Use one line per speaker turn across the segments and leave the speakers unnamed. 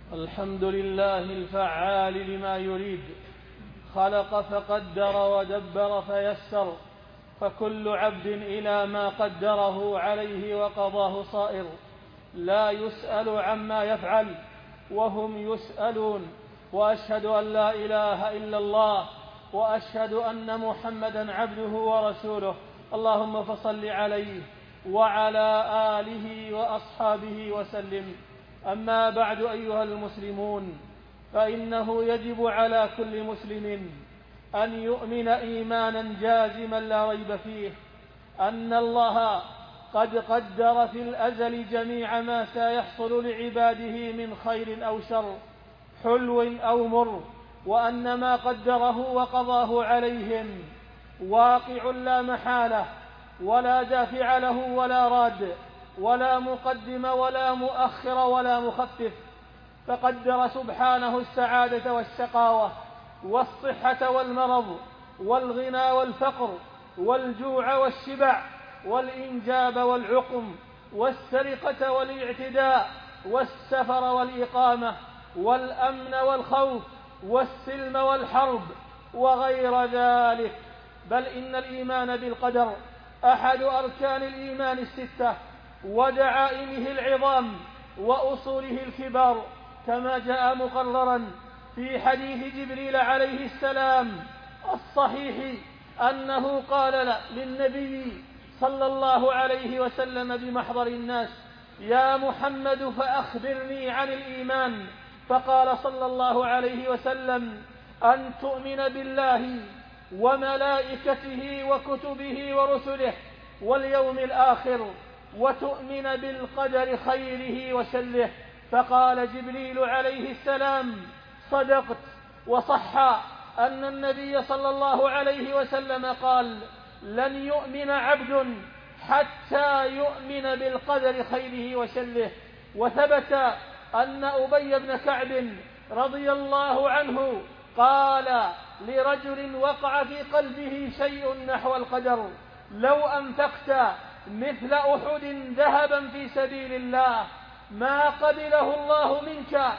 الحمد لله الفعال لما يريد، خلق فقدر ودبر فيسر، فكل عبد إلى ما قدره عليه وقضاه صائر، لا يسأل عما يفعل وهم يسألون. وأشهد أن لا إله إلا الله وأشهد أن محمدا عبده ورسوله، اللهم فصل عليه وعلى آله وأصحابه وسلم. أما بعد، أيها المسلمون، فإنه يجب على كل مسلم أن يؤمن إيمانا جازما لا ريب فيه أن الله قد قدر في الأزل جميع ما سيحصل لعباده من خير أو شر، حلو أو مر، وأن ما قدره وقضاه عليهم واقع لا محالة، ولا دافع له ولا راد، ولا مقدم ولا مؤخر ولا مخفف. فقدر سبحانه السعادة والشقاوة، والصحة والمرض، والغنى والفقر، والجوع والشبع، والإنجاب والعقم، والسرقة والاعتداء، والسفر والإقامة، والأمن والخوف، والسلم والحرب، وغير ذلك. بل إن الإيمان بالقدر أحد أركان الإيمان الستة ودعائمه العظام وأصوله الكبار، كما جاء مقررا في حديث جبريل عليه السلام الصحيح أنه قال للنبي صلى الله عليه وسلم بمحضر الناس: يا محمد فأخبرني عن الإيمان. فقال صلى الله عليه وسلم: أن تؤمن بالله وملائكته وكتبه ورسله واليوم الآخر، وتؤمن بالقدر خيره وشره. فقال جبريل عليه السلام: صدقت. وصح أن النبي صلى الله عليه وسلم قال: لن يؤمن عبد حتى يؤمن بالقدر خيره وشره. وثبت أن أبي بن كعب رضي الله عنه قال لرجل وقع في قلبه شيء نحو القدر: لو أنفقت مثل أحد ذهبا في سبيل الله ما قبله الله منك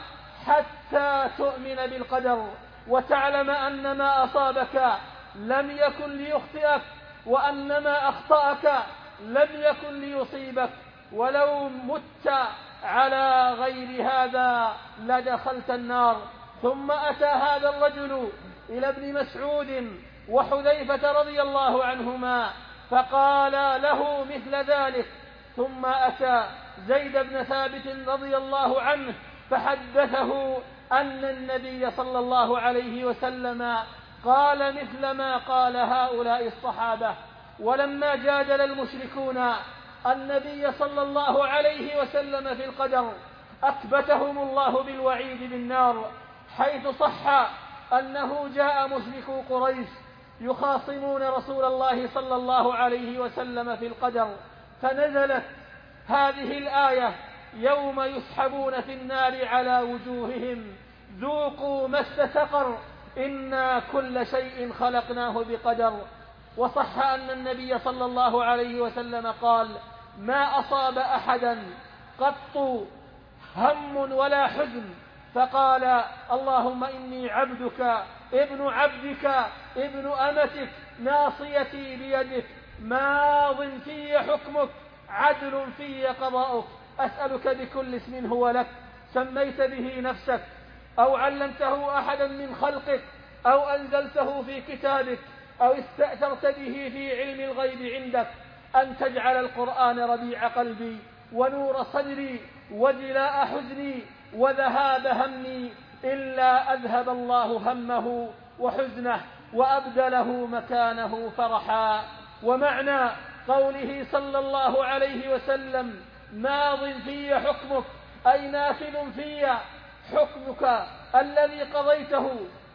حتى تؤمن بالقدر، وتعلم أن ما أصابك لم يكن ليخطئك، وأن ما أخطأك لم يكن ليصيبك، ولو مت على غير هذا لدخلت النار. ثم أتى هذا الرجل إلى ابن مسعود وحذيفة رضي الله عنهما فقال له مثل ذلك. ثم أتى زيد بن ثابت رضي الله عنه فحدثه أن النبي صلى الله عليه وسلم قال مثل ما قال هؤلاء الصحابة. ولما جادل المشركون النبي صلى الله عليه وسلم في القدر أكبتهم الله بالوعيد بالنار، حيث صح أنه جاء مشركو قريش يخاصمون رسول الله صلى الله عليه وسلم في القدر، فنزلت هذه الآية: يوم يسحبون في النار على وجوههم ذوقوا مس سقر إنا كل شيء خلقناه بقدر. وصح أن النبي صلى الله عليه وسلم قال: ما أصاب أحدا قط هم ولا حزن فقال: اللهم إني عبدك ابن عبدك ابن أمتك ناصيتي بيدك ماض في حكمك عدل في قضاؤك، أسألك بكل اسم هو لك سميت به نفسك أو علمته أحدا من خلقك أو أنزلته في كتابك أو استأثرت به في علم الغيب عندك أن تجعل القرآن ربيع قلبي ونور صدري وجلاء حزني وذهاب همي، إلا أذهب الله همه وحزنه وأبدله مكانه فرحا. ومعنى قوله صلى الله عليه وسلم: ماض في حكمك، أي نافذ في حكمك الذي قضيته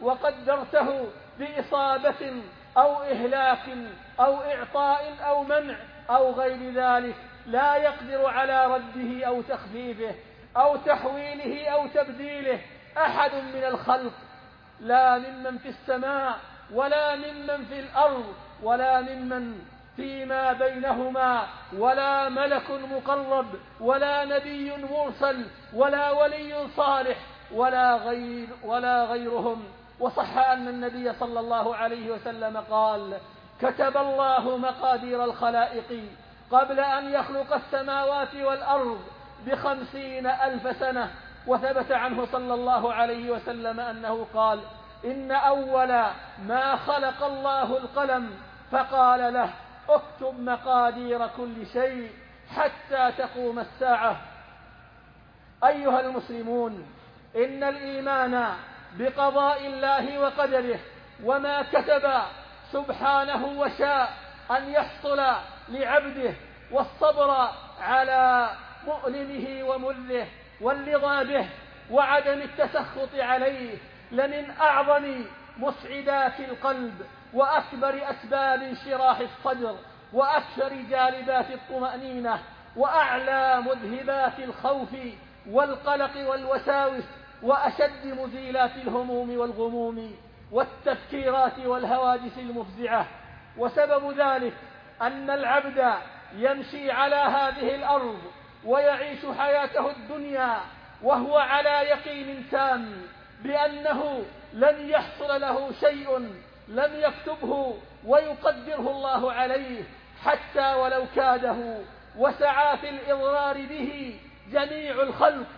وقدرته بإصابة أو إهلاك أو إعطاء أو منع أو غير ذلك، لا يقدر على رده أو تخفيفه أو تحويله أو تبديله أحد من الخلق، لا ممن في السماء ولا ممن في الأرض ولا ممن فيما بينهما، ولا ملك مقرب ولا نبي مرسل ولا ولي صالح ولا غيرهم. وصح أن النبي صلى الله عليه وسلم قال: كتب الله مقادير الخلائق قبل أن يخلق السماوات والأرض ب50,000 سنة. وثبت عنه صلى الله عليه وسلم أنه قال: إن أول ما خلق الله القلم فقال له: اكتب مقادير كل شيء حتى تقوم الساعة. أيها المسلمون، إن الإيمان بقضاء الله وقدره وما كتب سبحانه وشاء أن يحصل لعبده، والصبر على مؤلمه ومره، والرضا به وعدم التسخط عليه، لمن أعظم مسعدات القلب وأكبر أسباب انشراح الصدر وأكثر جالبات الطمأنينة وأعلى مذهبات الخوف والقلق والوساوس وأشد مزيلات الهموم والغموم والتفكيرات والهواجس المفزعة. وسبب ذلك أن العبد يمشي على هذه الأرض ويعيش حياته الدنيا وهو على يقين تام بأنه لن يحصل له شيء لم يكتبه ويقدره الله عليه، حتى ولو كاده وسعى في الإضرار به جميع الخلق،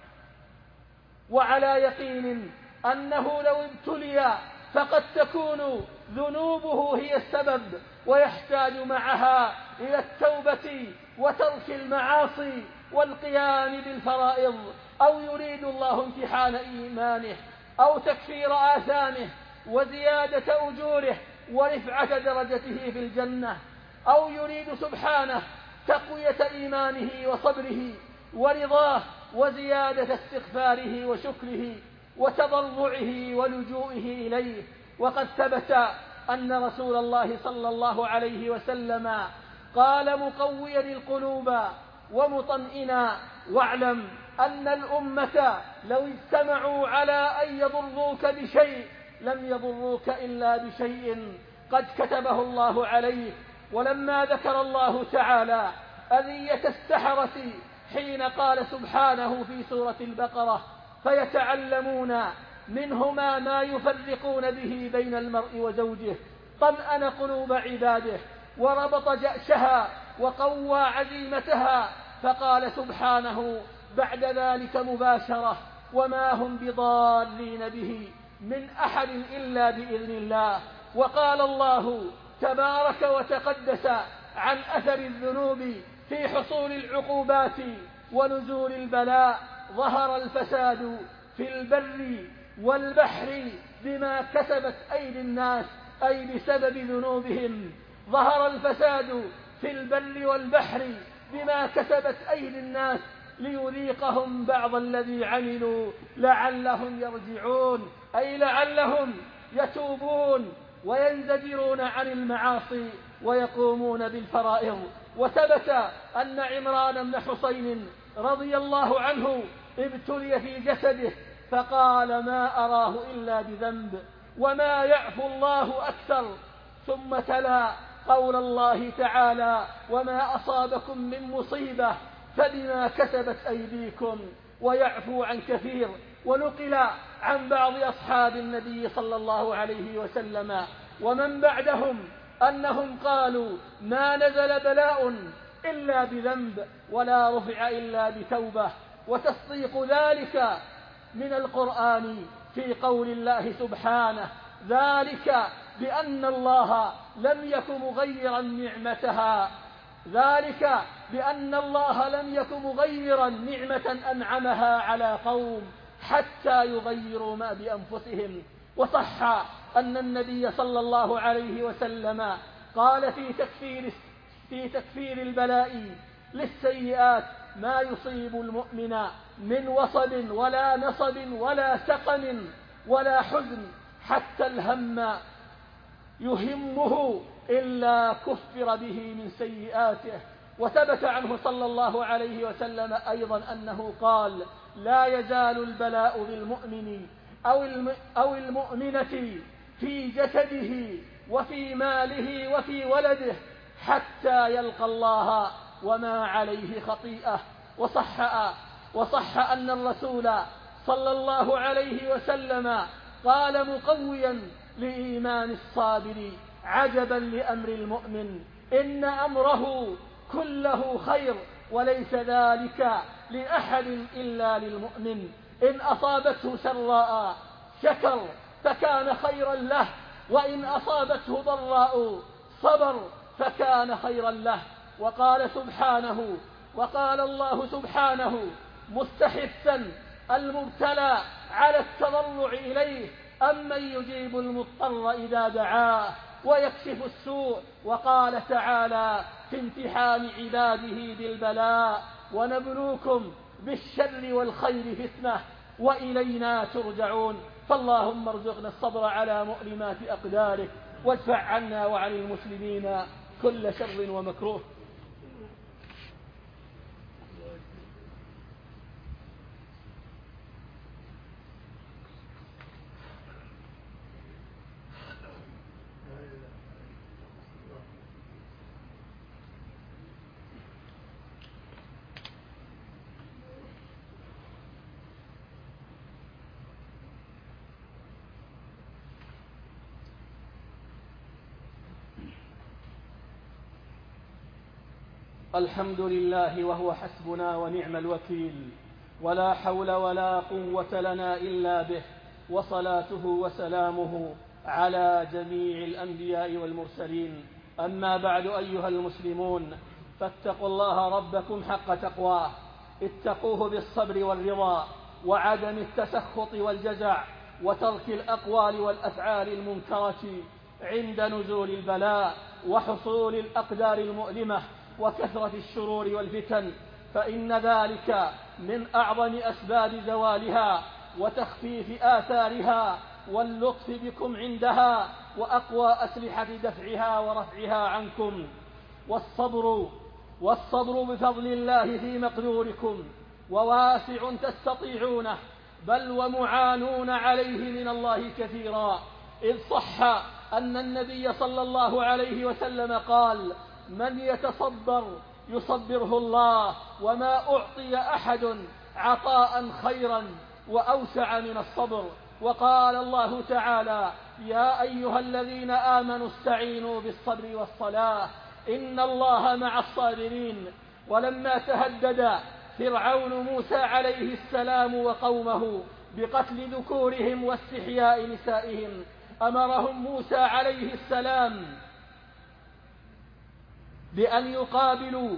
وعلى يقين أنه لو ابتلي فقد تكون ذنوبه هي السبب، ويحتاج معها إلى التوبة وترك المعاصي والقيام بالفرائض، أو يريد الله امتحان إيمانه أو تكفير آثامه وزيادة أجوره ورفعة درجته في الجنة، أو يريد سبحانه تقوية إيمانه وصبره ورضاه وزيادة استغفاره وشكره وتضرعه ولجوئه إليه. وقد ثبت أن رسول الله صلى الله عليه وسلم قال مقويا القلوب ومطمئنا: واعلم أن الأمة لو اجتمعوا على أن يضروك بشيء لم يضروك إلا بشيء قد كتبه الله عليك. ولما ذكر الله تعالى أذية السحرة حين قال سبحانه في سورة البقرة: فيتعلمون منهما ما يفرقون به بين المرء وزوجه، طمأن قلوب عباده وربط جأشها وقوى عزيمتها، فقال سبحانه بعد ذلك مباشرة: وما هم بضالين به من أحد إلا بإذن الله. وقال الله تبارك وتقدس عن أثر الذنوب في حصول العقوبات ونزول البلاء: ظهر الفساد في البر والبحر بما كسبت أيدي الناس، أي بسبب ذنوبهم. ظهر الفساد في البر والبحر بما كسبت أيدي الناس ليذيقهم بعض الذي عملوا لعلهم يرجعون، أي لعلهم يتوبون وينزجرون عن المعاصي ويقومون بالفرائض. وثبت أن عمران بن حسين رضي الله عنه ابتلي في جسده فقال: ما أراه إلا بذنب وما يعفو الله أكثر. ثم تلا قول الله تعالى: وما أصابكم من مصيبة فبما كسبت أيديكم ويعفو عن كثير. ونقل عن بعض أصحاب النبي صلى الله عليه وسلم ومن بعدهم أنهم قالوا: ما نزل بلاء إلا بذنب ولا رفع إلا بتوبة. وتصديق ذلك من القرآن في قول الله سبحانه: ذلك بأن الله لم يك مغيرا نعمة أنعمها على قوم حتى يغيروا ما بأنفسهم. وصح أن النبي صلى الله عليه وسلم قال في تكفير البلاء للسيئات: ما يصيب المؤمن من وصب ولا نصب ولا سقم ولا حزن حتى الهم يهمه إلا كفر به من سيئاته. وثبت عنه صلى الله عليه وسلم أيضا أنه قال: لا يزال البلاء بالمؤمن أو المؤمنة في جسده وفي ماله وفي ولده حتى يلقى الله وما عليه خطيئة. وصح أن الرسول صلى الله عليه وسلم قال مقويا لإيمان الصابر: عجبا لأمر المؤمن، إن أمره كله خير، وليس ذلك لأحد إلا للمؤمن. إن أصابته سراء شكر فكان خيرا له، وإن أصابته ضراء صبر فكان خيرا له. وقال الله سبحانه مستحثا المبتلى على التضرع إليه: أمن يجيب المضطر إذا دعاه ويكشف السوء. وقال تعالى في امتحان عباده بالبلاء: ونبلوكم بالشر والخير فتنة وإلينا ترجعون. فاللهم ارزقنا الصبر على مؤلمات أقدارك، وادفع عنا وعن المسلمين كل شر ومكروه. الحمد لله وهو حسبنا ونعم الوكيل، ولا حول ولا قوة لنا إلا به، وصلاته وسلامه على جميع الأنبياء والمرسلين. أما بعد، أيها المسلمون، فاتقوا الله ربكم حق تقواه، اتقوه بالصبر والرضا وعدم التسخط والجزع، وترك الأقوال والأفعال المنكرة عند نزول البلاء وحصول الأقدار المؤلمة وكثرة الشرور والفتن، فإن ذلك من أعظم أسباب زوالها وتخفيف آثارها واللطف بكم عندها وأقوى أسلحة دفعها ورفعها عنكم. والصبر بفضل الله في مقدوركم وواسع تستطيعونه، بل ومعانون عليه من الله كثيرا. إذ صح أن النبي صلى الله عليه وسلم قال: من يتصبر يصبره الله، وما أعطي أحد عطاء خيرا وأوسع من الصبر. وقال الله تعالى: يا أيها الذين آمنوا استعينوا بالصبر والصلاة إن الله مع الصابرين. ولما تهدد فرعون موسى عليه السلام وقومه بقتل ذكورهم واستحياء نسائهم، أمرهم موسى عليه السلام بأن يقابلوا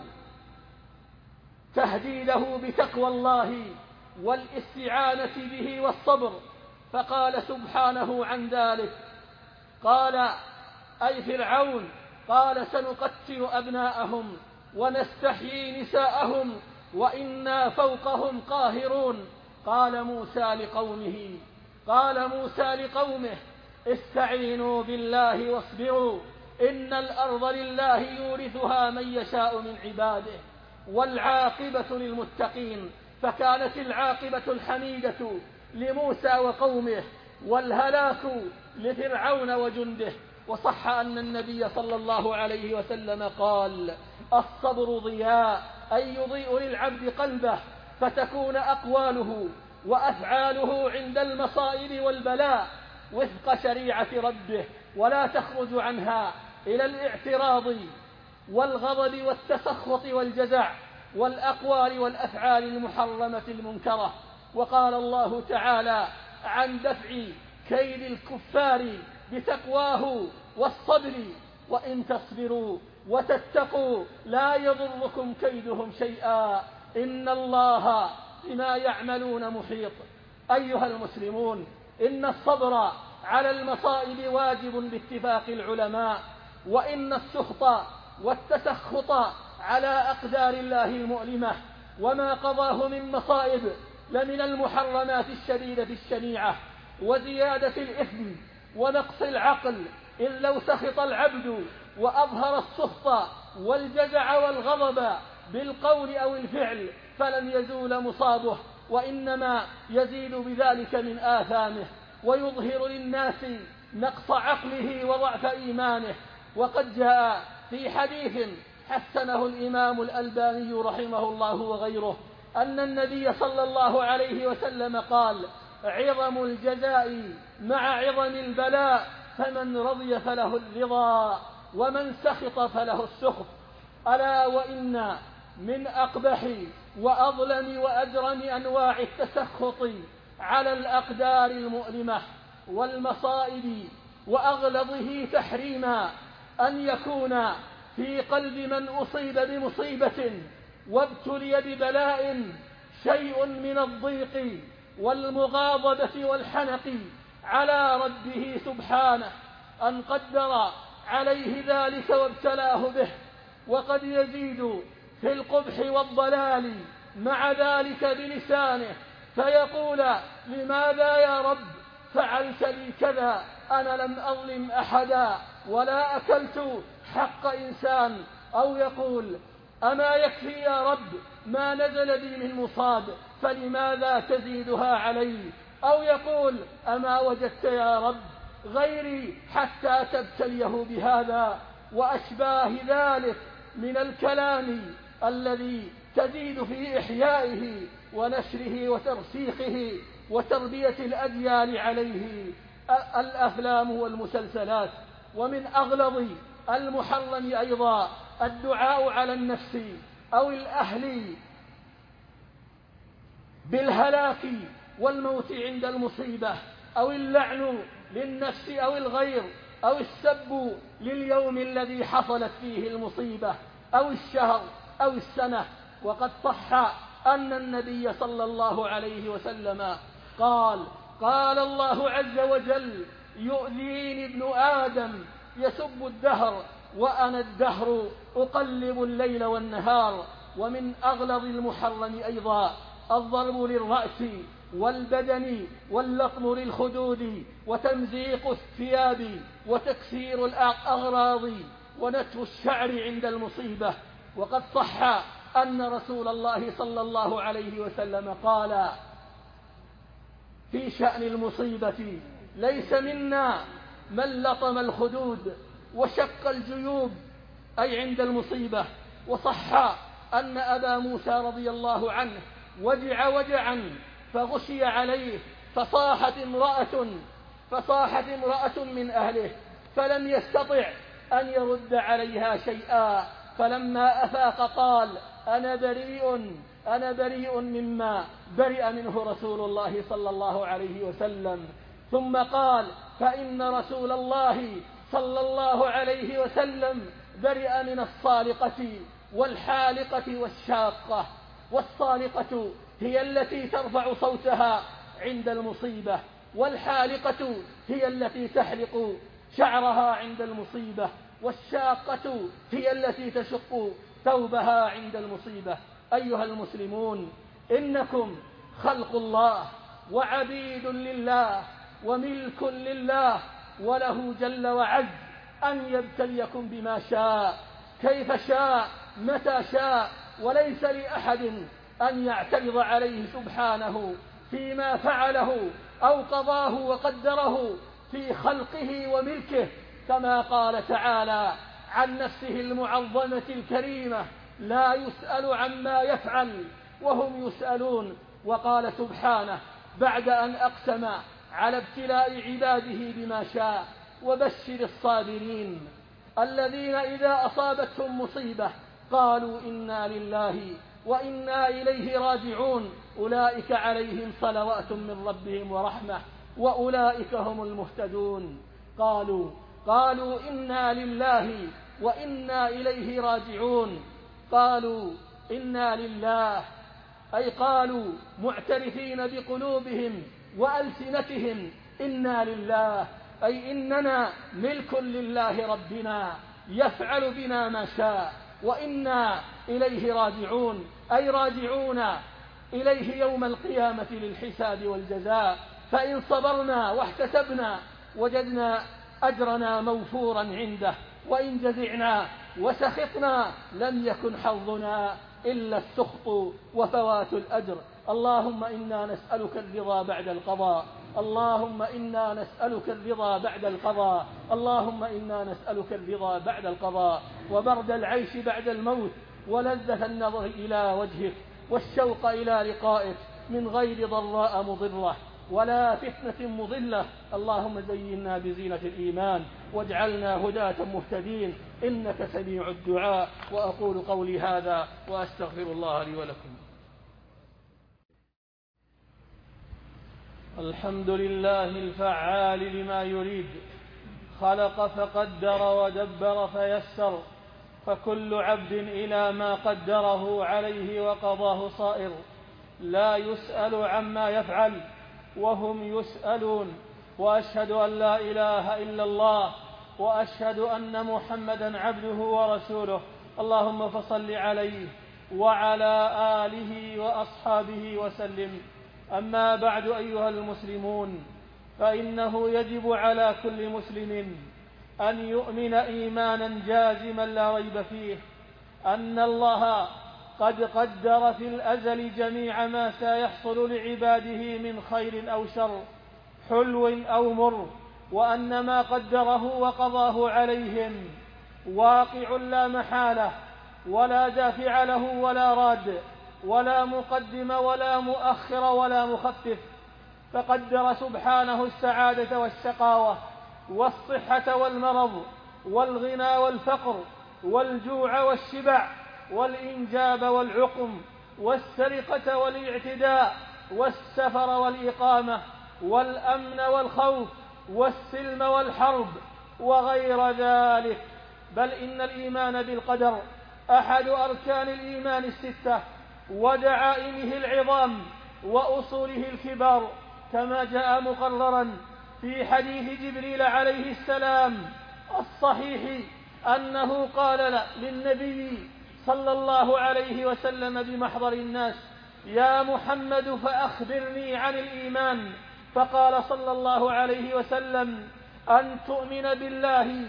تهديده بتقوى الله والاستعانة به والصبر. فقال سبحانه عن ذلك، قال أي فرعون: قال سنقتل أبناءهم ونستحيي نساءهم وإنا فوقهم قاهرون. قال موسى لقومه: استعينوا بالله واصبروا إن الأرض لله يورثها من يشاء من عباده والعاقبة للمتقين. فكانت العاقبة الحميدة لموسى وقومه، والهلاك لفرعون وجنده. وصح أن النبي صلى الله عليه وسلم قال: الصبر ضياء، أي يضيء للعبد قلبه، فتكون أقواله وأفعاله عند المصائب والبلاء وفق شريعة ربه، ولا تخرج عنها إلى الاعتراض والغضب والتسخط والجزع والأقوال والأفعال المحرمة المنكرة. وقال الله تعالى عن دفع كيد الكفار بتقواه والصبر: وإن تصبروا وتتقوا لا يضركم كيدهم شيئا إن الله بما يعملون محيط. أيها المسلمون، إن الصبر على المصائب واجب باتفاق العلماء، وإن السخط والتسخط على أقدار الله المؤلمة وما قضاه من مصائب لمن المحرمات الشديدة الشنيعة وزيادة الإثم ونقص العقل. إن لو سخط العبد وأظهر السخط والجزع والغضب بالقول أو الفعل فلن يزول مصابه، وإنما يزيد بذلك من آثامه ويظهر للناس نقص عقله وضعف إيمانه. وقد جاء في حديث حسنه الإمام الألباني رحمه الله وغيره أن النبي صلى الله عليه وسلم قال: عظم الجزاء مع عظم البلاء، فمن رضي فله الرضا ومن سخط فله السخط. ألا وإن من أقبح وأظلم وأجرم أنواع التسخط على الأقدار المؤلمة والمصائب وأغلظه تحريما أن يكون في قلب من أصيب بمصيبة وابتلي ببلاء شيء من الضيق والمغاضبة والحنق على ربه سبحانه أن قدر عليه ذلك وابتلاه به. وقد يزيد في القبح والضلال مع ذلك بلسانه فيقول: لماذا يا رب فعلت لي كذا؟ أنا لم أظلم أحدا ولا أكلت حق إنسان. أو يقول: أما يكفي يا رب ما نزل بي من مصاب فلماذا تزيدها علي؟ أو يقول: أما وجدت يا رب غيري حتى تبتليه بهذا؟ وأشباه ذلك من الكلام الذي تزيد في إحيائه ونشره وترسيخه وتربية الأجيال عليه الأفلام والمسلسلات. ومن أغلظ المحرم أيضا الدعاء على النفس أو الأهل بالهلاك والموت عند المصيبة، أو اللعن للنفس أو الغير، أو السب لليوم الذي حصلت فيه المصيبة أو الشهر أو السنة. وقد صح أن النبي صلى الله عليه وسلم قال: قال الله عز وجل: يؤذيني ابن آدم يسب الدهر وأنا الدهر أقلب الليل والنهار. ومن أغلظ المحرم أيضا الضرب للرأس والبدن واللطم للخدود وتمزيق الثياب وتكسير الأغراض ونتف الشعر عند المصيبة. وقد صح أن رسول الله صلى الله عليه وسلم قال في شأن المصيبة: ليس منا من لطم الخدود وشق الجيوب، أي عند المصيبة. وصح أن أبا موسى رضي الله عنه وجع وجعا فغشي عليه فصاحت امرأة من أهله فلم يستطع أن يرد عليها شيئا، فلما أفاق قال: أنا بريء مما برئ منه رسول الله صلى الله عليه وسلم. ثم قال: فإن رسول الله صلى الله عليه وسلم برئ من الصالقة والحالقة والشاقة. والصالقة هي التي ترفع صوتها عند المصيبة، والحالقة هي التي تحلق شعرها عند المصيبة، والشاقة هي التي تشق ثوبها عند المصيبة. أيها المسلمون، إنكم خلق الله وعبيد لله وملك لله، وله جل وعز أن يبتليكم بما شاء كيف شاء متى شاء، وليس لأحد أن يعترض عليه سبحانه فيما فعله أو قضاه وقدره في خلقه وملكه، كما قال تعالى عن نفسه المعظمة الكريمة: لا يسأل عما يفعل وهم يسألون. وقال سبحانه بعد أن أقسم على ابتلاء عباده بما شاء: وبشر الصابرين الذين إذا أصابتهم مصيبة قالوا إنا لله وإنا إليه راجعون أولئك عليهم صلوات من ربهم ورحمة وأولئك هم المهتدون. قالوا إنا لله وإنا إليه راجعون. قالوا إنا لله، أي قالوا معترفين بقلوبهم وألسنتهم: إنا لله، أي إننا ملك لله ربنا يفعل بنا ما شاء، وإنا إليه راجعون، أي راجعون إليه يوم القيامة للحساب والجزاء. فإن صبرنا واحتسبنا وجدنا أجرنا موفورا عنده، وإن جزعنا وسخطنا لم يكن حظنا إلا السخط وفوات الأجر. اللهم إنا نسألك الرضا بعد القضاء، اللهم إنا نسألك الرضا بعد القضاء، اللهم إنا نسألك الرضا بعد القضاء، وبرد العيش بعد الموت، ولذة النظر إلى وجهك، والشوق إلى لقائك من غير ضراء مضرة ولا فتنة مضلة. اللهم زينا بزينة الإيمان واجعلنا هداة مهتدين، إنك سميع الدعاء. وأقول قولي هذا وأستغفر الله لي ولكم. الحمد لله الفعال لما يريد، خلق فقدر ودبر فيسر، فكل عبد إلى ما قدره عليه وقضاه صائر، لا يسأل عما يفعل وهم يسألون. وأشهد أن لا إله إلا الله وأشهد أن محمدا عبده ورسوله. اللهم فصل عليه وعلى آله وأصحابه وسلم. أما بعد أيها المسلمون، فإنه يجب على كل مسلم أن يؤمن إيمانا جازما لا ريب فيه أن الله قد قدر في الأزل جميع ما سيحصل لعباده من خير أو شر، حلو أو مر، وأن ما قدره وقضاه عليهم واقع لا محالة، ولا دافع له ولا راد، ولا مقدم ولا مؤخر ولا مخفف. فقدر سبحانه السعادة والشقاوة، والصحة والمرض، والغنى والفقر، والجوع والشبع، والإنجاب والعقم، والسرقة والاعتداء، والسفر والإقامة، والأمن والخوف، والسلم والحرب، وغير ذلك. بل إن الإيمان بالقدر أحد أركان الإيمان الستة ودعائمه العظام وأصوله الكبار، كما جاء مقررا في حديث جبريل عليه السلام الصحيح أنه قال للنبي صلى الله عليه وسلم بمحضر الناس: يا محمد فأخبرني عن الإيمان. فقال صلى الله عليه وسلم: أن تؤمن بالله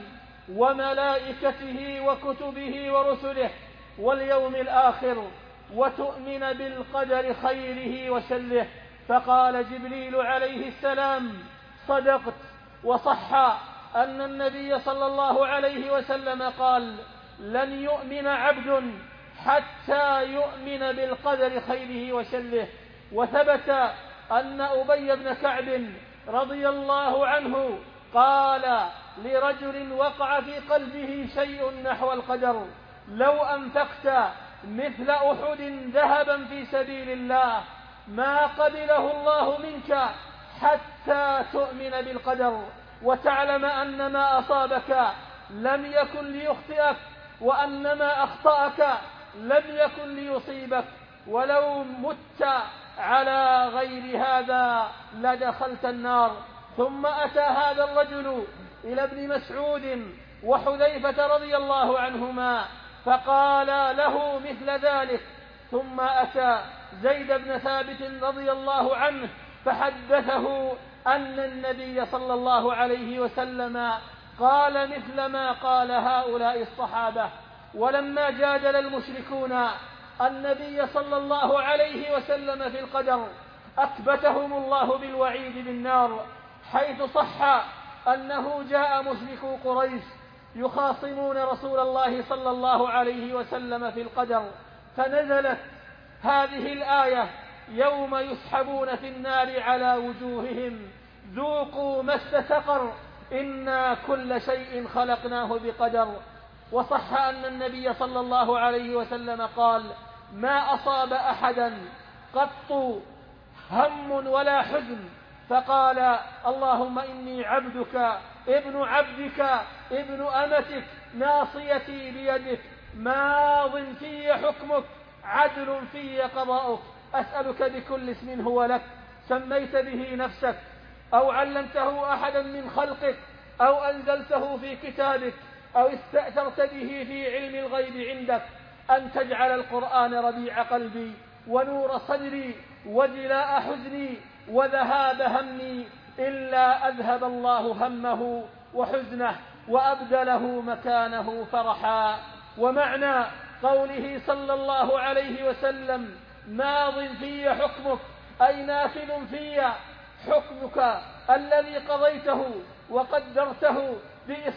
وملائكته وكتبه ورسله واليوم الآخر، وتؤمن بالقدر خيره وشره. فقال جبريل عليه السلام: صدقت. وصح أن النبي صلى الله عليه وسلم قال: لن يؤمن عبد حتى يؤمن بالقدر خيره وشره. وثبت أن أبي بن كعب رضي الله عنه قال لرجل وقع في قلبه شيء نحو القدر: لو أنفقت مثل أحد ذهبا في سبيل الله ما قبله الله منك حتى تؤمن بالقدر، وتعلم أن ما أصابك لم يكن ليخطئك، وأن ما أخطأك لم يكن ليصيبك، ولو مت على غير هذا لدخلت النار. ثم أتى هذا الرجل إلى ابن مسعود وحذيفة رضي الله عنهما فقال له مثل ذلك. ثم أتى زيد بن ثابت رضي الله عنه فحدثه أن النبي صلى الله عليه وسلم قال مثل ما قال هؤلاء الصحابة. ولما جادل المشركون النبي صلى الله عليه وسلم في القدر أثبتهم الله بالوعيد بالنار، حيث صح أنه جاء مشركو قريش يخاصمون رسول الله صلى الله عليه وسلم في القدر، فنزلت هذه الآية: يوم يسحبون في النار على وجوههم ذوقوا مس سقر إنا كل شيء خلقناه بقدر. وصح أن النبي صلى الله عليه وسلم قال: ما أصاب أحدا قط هم ولا حزن فقال: اللهم إني عبدك ابن عبدك ابن أمتك ناصيتي بيدك ماض في حكمك عدل في قضاؤك، أسألك بكل اسم هو لك سميت به نفسك أو علمته أحدا من خلقك أو أنزلته في كتابك أو استأثرت به في علم الغيب عندك أن تجعل القرآن ربيع قلبي ونور صدري وجلاء حزني وذهاب همي، إلا أذهب الله همه وحزنه وأبدله مكانه فرحا. ومعنى قوله صلى الله عليه وسلم: ماض في حكمك، أي نافذ في حكمك الذي قضيته وقدرته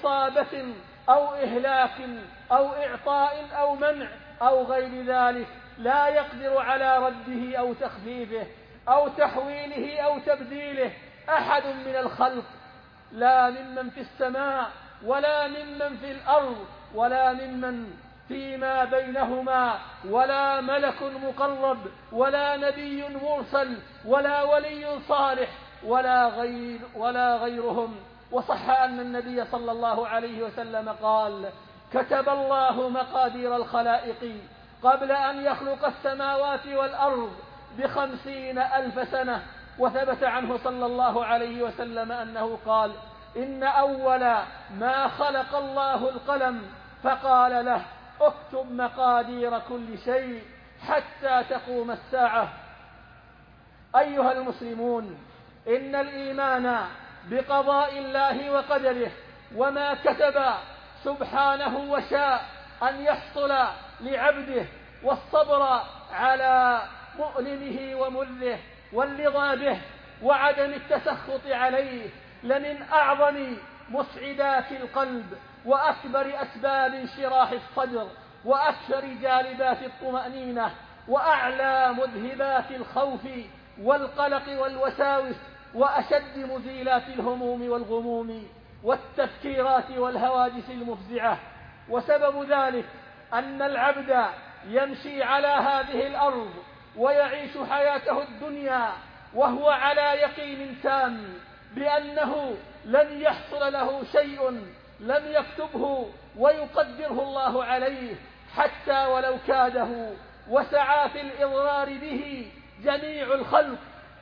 بإصابة أو إهلاك أو إعطاء أو منع أو غير ذلك. لا يقدر على رده أو تخفيفه أو تحويله أو تبديله أحد من الخلق، لا ممن في السماء ولا ممن في الأرض ولا ممن فيما بينهما، ولا ملك مقرب ولا نبي مرسل ولا ولي صالح ولا غيرهم. وصح أن النبي صلى الله عليه وسلم قال: كتب الله مقادير الخلائق قبل أن يخلق السماوات والأرض ب50,000 سنة. وثبت عنه صلى الله عليه وسلم أنه قال: إن أول ما خلق الله القلم فقال له: اكتب مقادير كل شيء حتى تقوم الساعة. أيها المسلمون، إن الإيمان بقضاء الله وقدره وما كتب سبحانه وشاء أن يحصل لعبده، والصبر على مؤلمه ومره والرضا به وعدم التسخط عليه، لمن أعظم مسعدات القلب وأكبر أسباب انشراح الصدر وأكثر جالبات الطمأنينة وأعلى مذهبات الخوف والقلق والوساوس وأشد مزيلات الهموم والغموم والتفكيرات والهواجس المفزعة. وسبب ذلك أن العبد يمشي على هذه الأرض ويعيش حياته الدنيا وهو على يقين تام بأنه لن يحصل له شيء لم يكتبه ويقدره الله عليه، حتى ولو كاده وسعى في الإضرار به جميع الخلق،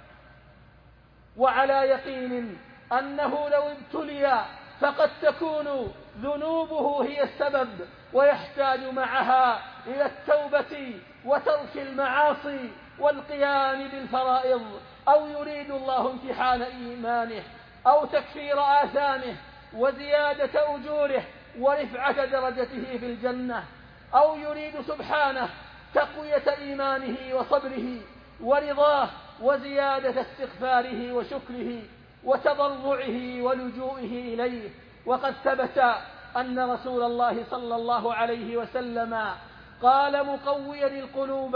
وعلى يقين أنه لو ابتلي فقد تكون ذنوبه هي السبب، ويحتاج معها إلى التوبة وترك المعاصي والقيام بالفرائض، أو يريد الله امتحان إيمانه أو تكفير آثامه وزيادة أجوره ورفعة درجته في الجنة، أو يريد سبحانه تقوية إيمانه وصبره ورضاه وزيادة استغفاره وشكره وتضرعه ولجوئه إليه. وقد ثبت أن رسول الله صلى الله عليه وسلم قال مقويا القلوب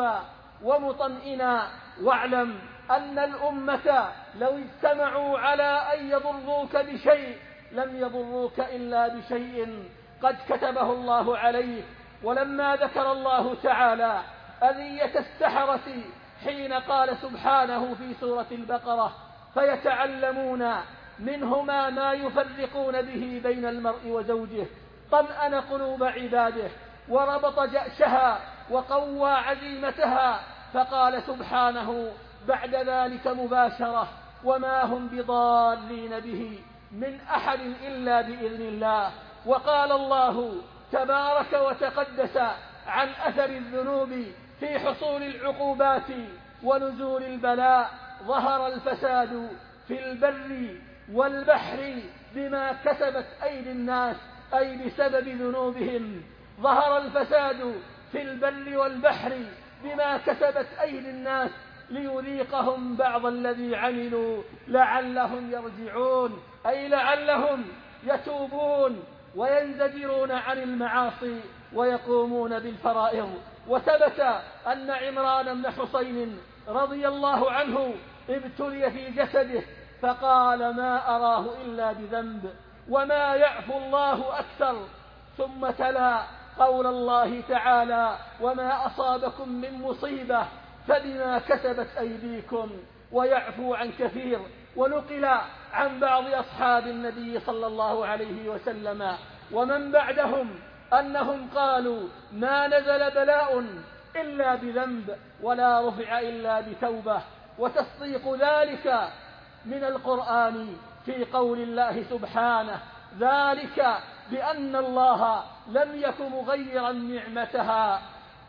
ومطمئنا: واعلم أن الأمة لو اجتمعوا على أن يضروك بشيء لم يضروك إلا بشيء قد كتبه الله عليك. ولما ذكر الله تعالى أذية السحرة حين قال سبحانه في سورة البقرة: فيتعلمون منهما ما يفرقون به بين المرء وزوجه، طمأن قلوب عباده وربط جأشها وقوى عزيمتها، فقال سبحانه بعد ذلك مباشرة: وما هم بضارين به من أحد إلا بإذن الله. وقال الله تبارك وتقدس عن أثر الذنوب في حصول العقوبات ونزول البلاء: ظهر الفساد في البر والبحر بما كسبت أيدي الناس، أي بسبب ذنوبهم. ظهر الفساد في البر والبحر بما كسبت أيدي الناس ليذيقهم بعض الذي عملوا لعلهم يرجعون، أي لعلهم يتوبون وينزجرون عن المعاصي ويقومون بالفرائض. وثبت أن عمران بن حسين رضي الله عنه ابتلي في جسده فقال: ما أراه إلا بذنب وما يعفو الله أكثر. ثم تلا قول الله تعالى: وما أصابكم من مصيبة فبما كسبت أيديكم ويعفو عن كثير. ونقل عن بعض أصحاب النبي صلى الله عليه وسلم ومن بعدهم أنهم قالوا: ما نزل بلاء إلا بذنب ولا رفع إلا بتوبة. وتصديق ذلك من القرآن في قول الله سبحانه: ذلك بأن الله لم يك مغيرا نعمتها،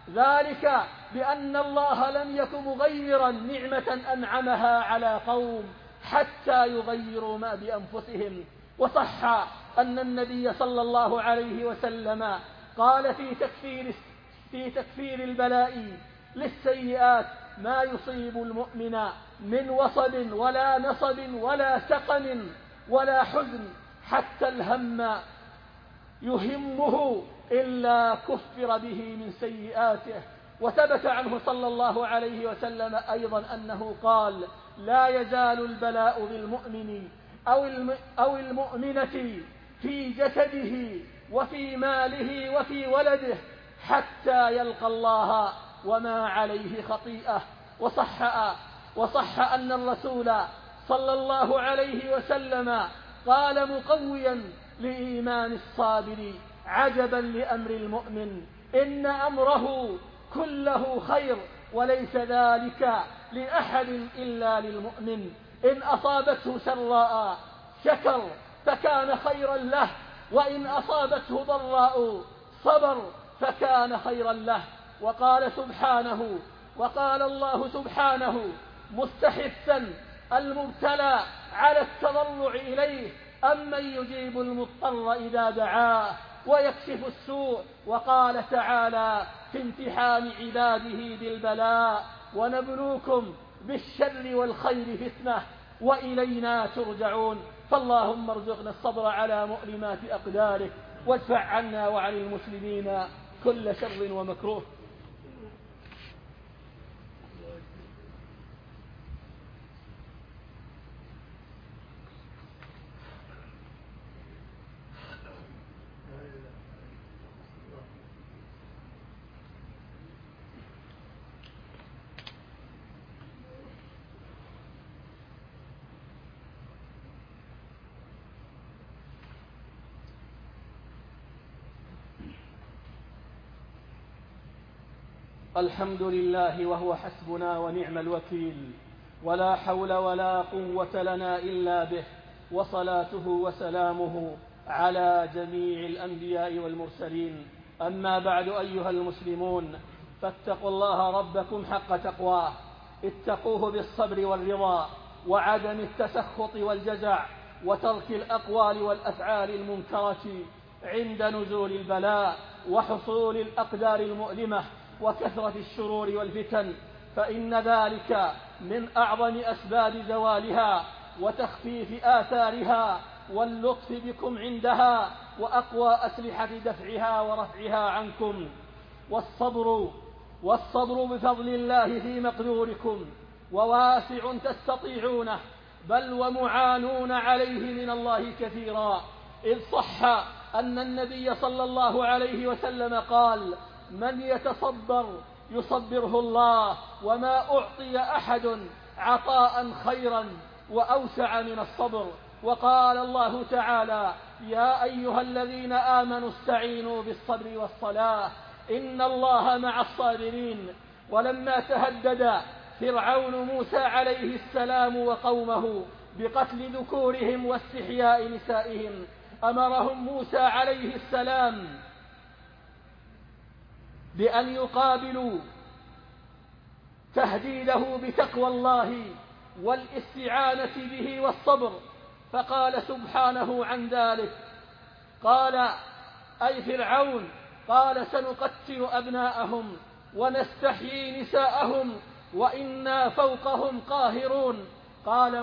ذلك بأن الله لم يك مغيرا نعمة أنعمها على قوم حتى يغيروا ما بأنفسهم. وصح أن النبي صلى الله عليه وسلم قال في تكفير البلاء للسيئات: ما يصيب المؤمن من وصب ولا نصب ولا سقم ولا حزن حتى الهم يهمه إلا كفر به من سيئاته. وثبت عنه صلى الله عليه وسلم أيضا أنه قال: لا يزال البلاء بالمؤمن أو المؤمنة في جسده وفي ماله وفي ولده حتى يلقى الله وما عليه خطيئة. وصح أن الرسول صلى الله عليه وسلم قال مقويا لإيمان الصابر: عجبا لأمر المؤمن، إن أمره كله خير، وليس ذلك لأحد إلا للمؤمن. إن أصابته سراء شكر فكان خيرا له، وإن أصابته ضراء صبر فكان خيرا له. وقال الله سبحانه مستحثا المبتلى على التضرع إليه: أمن يجيب المضطر إذا دعاه ويكشف السوء. وقال تعالى في امتحان عباده بالبلاء: ونبلوكم بالشر والخير فتنة وإلينا ترجعون. فاللهم ارزقنا الصبر على مؤلمات أقدارك، وادفع عنا وعن المسلمين كل شر ومكروه. الحمد لله وهو حسبنا ونعم الوكيل، ولا حول ولا قوة لنا إلا به، وصلاته وسلامه على جميع الأنبياء والمرسلين. أما بعد، أيها المسلمون، فاتقوا الله ربكم حق تقواه، اتقوه بالصبر والرضا وعدم التسخط والجزع، وترك الأقوال والأفعال المنكرة عند نزول البلاء وحصول الأقدار المؤلمة وكثرة الشرور والفتن، فإن ذلك من أعظم أسباب زوالها وتخفيف آثارها واللطف بكم عندها وأقوى أسلحة دفعها ورفعها عنكم. والصبر بفضل الله في مقدوركم وواسع تستطيعونه، بل ومعانون عليه من الله كثيرا. إذ صح أن النبي صلى الله عليه وسلم قال: من يتصبر يصبره الله، وما أعطي أحد عطاء خيرا وأوسع من الصبر. وقال الله تعالى: يا أيها الذين آمنوا استعينوا بالصبر والصلاة إن الله مع الصابرين. ولما تهدد فرعون موسى عليه السلام وقومه بقتل ذكورهم واستحياء نسائهم، أمرهم موسى عليه السلام بأن يقابلوا تهديده بتقوى الله والاستعانة به والصبر. فقال سبحانه عن ذلك، قال أي فرعون: قال سنقتل أبناءهم ونستحيي نساءهم وإنا فوقهم قاهرون. قال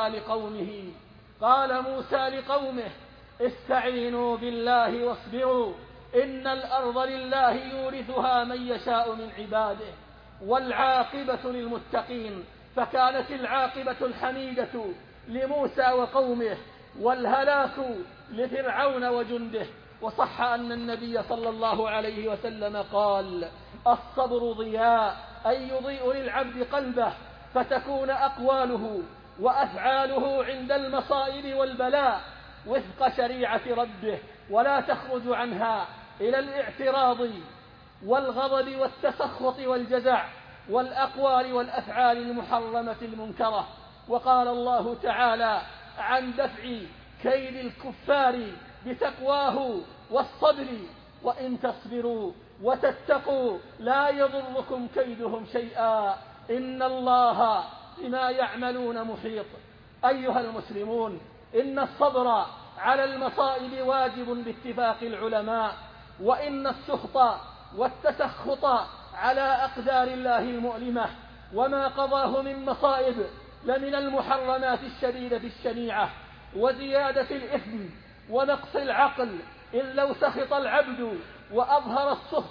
موسى لقومه: استعينوا بالله واصبروا، إن الأرض لله يورثها من يشاء من عباده والعاقبة للمتقين. فكانت العاقبة الحميدة لموسى وقومه، والهلاك لفرعون وجنده. وصح أن النبي صلى الله عليه وسلم قال: الصبر ضياء، أي يضيء للعبد قلبه، فتكون أقواله وأفعاله عند المصائب والبلاء وفق شريعة ربه، ولا تخرج عنها إلى الاعتراض والغضب والتسخط والجزع والأقوال والأفعال المحرمة المنكرة. وقال الله تعالى عن دفع كيد الكفار بتقواه والصبر: وإن تصبروا وتتقوا لا يضركم كيدهم شيئا إن الله بما يعملون محيط. أيها المسلمون، إن الصبر على المصائب واجب باتفاق العلماء، وإن السخط والتسخط على أقدار الله المؤلمة وما قضاه من مصائب لمن المحرمات الشديدة الشنيعة وزيادة الإثم ونقص العقل. إذ لو سخط العبد وأظهر السخط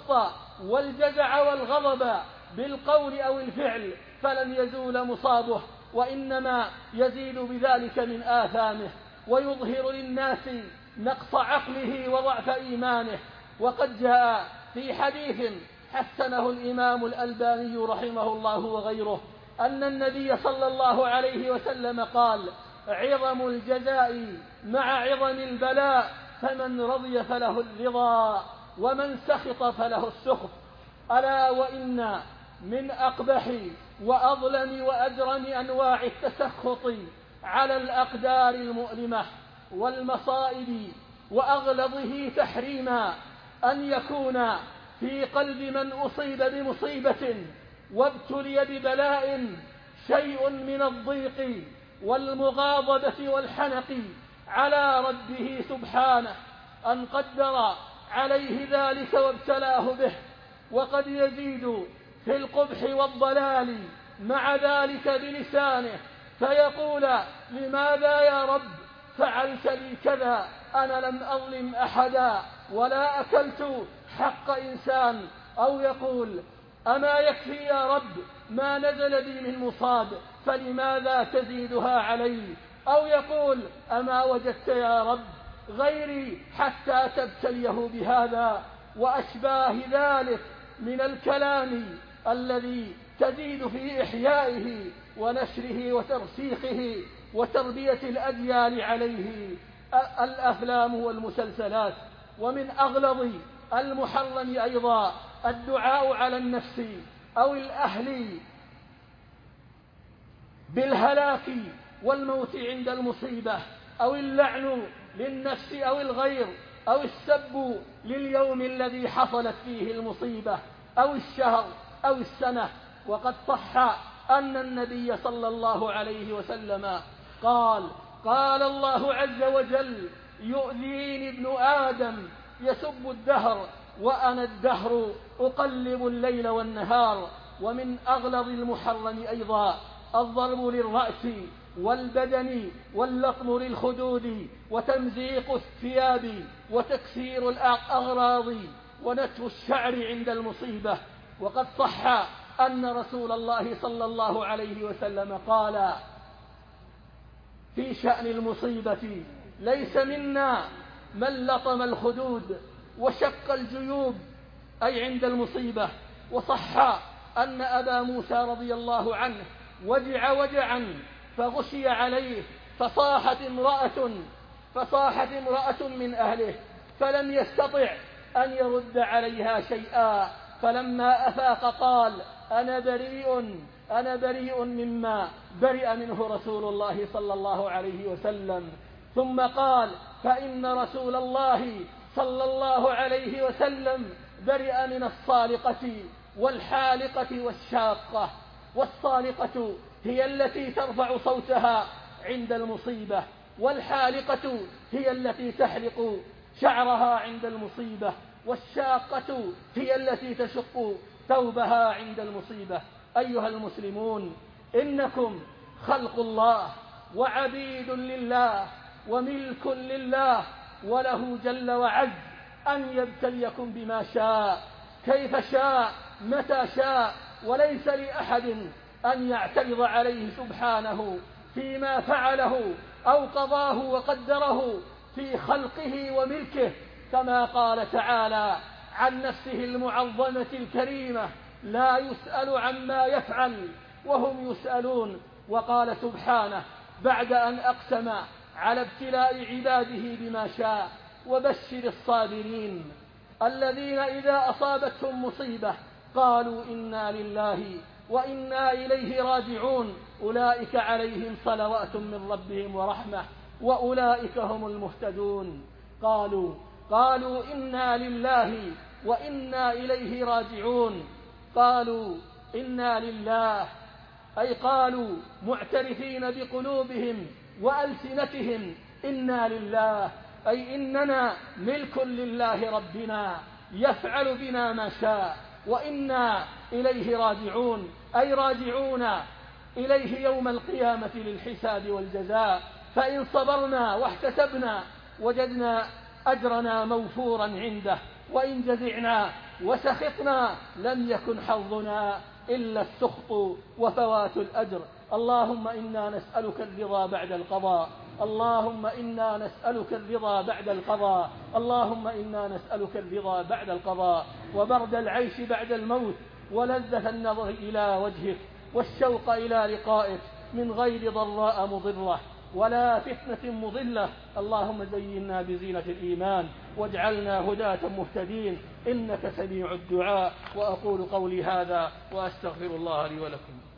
والجزع والغضب بالقول أو الفعل فلن يزول مصابه، وإنما يزيد بذلك من آثامه ويظهر للناس نقص عقله وضعف إيمانه. وقد جاء في حديث حسنه الإمام الألباني رحمه الله وغيره أن النبي صلى الله عليه وسلم قال: عظم الجزاء مع عظم البلاء، فمن رضي فله الرضا ومن سخط فله السخط. ألا وإن من أقبح وأظلم وأجرم أنواع التسخط على الأقدار المؤلمة والمصائب وأغلظه تحريما أن يكون في قلب من أصيب بمصيبة وابتلي ببلاء شيء من الضيق والمغاضبة والحنق على ربه سبحانه أن قدر عليه ذلك وابتلاه به. وقد يزيد في القبح والضلال مع ذلك بلسانه فيقول: لماذا يا رب فعلت لي كذا؟ أنا لم أظلم أحدا ولا أكلت حق إنسان. أو يقول: أما يكفي يا رب ما نزل بي من مصاب فلماذا تزيدها علي؟ أو يقول: أما وجدت يا رب غيري حتى تبتليه بهذا؟ وأشباه ذلك من الكلام الذي تزيد في إحيائه ونشره وترسيخه وتربية الأجيال عليه الأفلام والمسلسلات. ومن أغلظ المحرم أيضا الدعاء على النفس أو الأهل بالهلاك والموت عند المصيبة، أو اللعن للنفس أو الغير، أو السب لليوم الذي حصلت فيه المصيبة أو الشهر أو السنة. وقد صح أن النبي صلى الله عليه وسلم قال: قال الله عز وجل: يؤذيني ابن آدم يسب الدهر وأنا الدهر أقلب الليل والنهار. ومن أغلظ المحرم أيضا الضرب للرأس والبدن واللطم للخدود وتمزيق الثياب وتكسير الأغراض ونتف الشعر عند المصيبة. وقد صح أن رسول الله صلى الله عليه وسلم قال في شأن المصيبة: ليس منا من لطم الخدود وشق الجيوب، أي عند المصيبة. وصح أن أبا موسى رضي الله عنه وجع وجعا فغشي عليه فصاحت امرأة من أهله فلم يستطع أن يرد عليها شيئا، فلما أفاق قال: أنا بريء مما برئ منه رسول الله صلى الله عليه وسلم. ثم قال: فإن رسول الله صلى الله عليه وسلم برئ من الصالقة والحالقة والشاقة. والصالقة هي التي ترفع صوتها عند المصيبة، والحالقة هي التي تحلق شعرها عند المصيبة، والشاقة هي التي تشق ثوبها عند المصيبة. أيها المسلمون، إنكم خلق الله وعبيد لله وملك لله، وله جل وعز أن يبتليكم بما شاء كيف شاء متى شاء، وليس لأحد أن يعترض عليه سبحانه فيما فعله أو قضاه وقدره في خلقه وملكه، كما قال تعالى عن نفسه المعظمة الكريمة: لا يسأل عما يفعل وهم يسألون. وقال سبحانه بعد أن أقسم على ابتلاء عباده بما شاء: وبشر الصابرين الذين إذا أصابتهم مصيبة قالوا إنا لله وإنا إليه راجعون أولئك عليهم صلوات من ربهم ورحمة وأولئك هم المهتدون. قالوا إنا لله وإنا إليه راجعون. قالوا إنا لله، أي قالوا معترفين بقلوبهم وألسنتهم: إنا لله، أي إننا ملك لله ربنا يفعل بنا ما شاء، وإنا إليه راجعون، أي راجعون إليه يوم القيامة للحساب والجزاء. فإن صبرنا واحتسبنا وجدنا أجرنا موفورا عنده، وإن جزعنا وسخطنا لم يكن حظنا إلا السخط وفوات الأجر. اللهم إنا نسألك الرضا بعد القضاء، اللهم إنا نسألك الرضا بعد القضاء، اللهم إنا نسألك الرضا بعد القضاء، وبرد العيش بعد الموت، ولذة النظر إلى وجهك، والشوق إلى لقائك من غير ضراء مضرة ولا فتنة مضلة. اللهم زينا بزينة الإيمان واجعلنا هداة مهتدين، إنك سميع الدعاء. وأقول قولي هذا وأستغفر الله لي ولكم.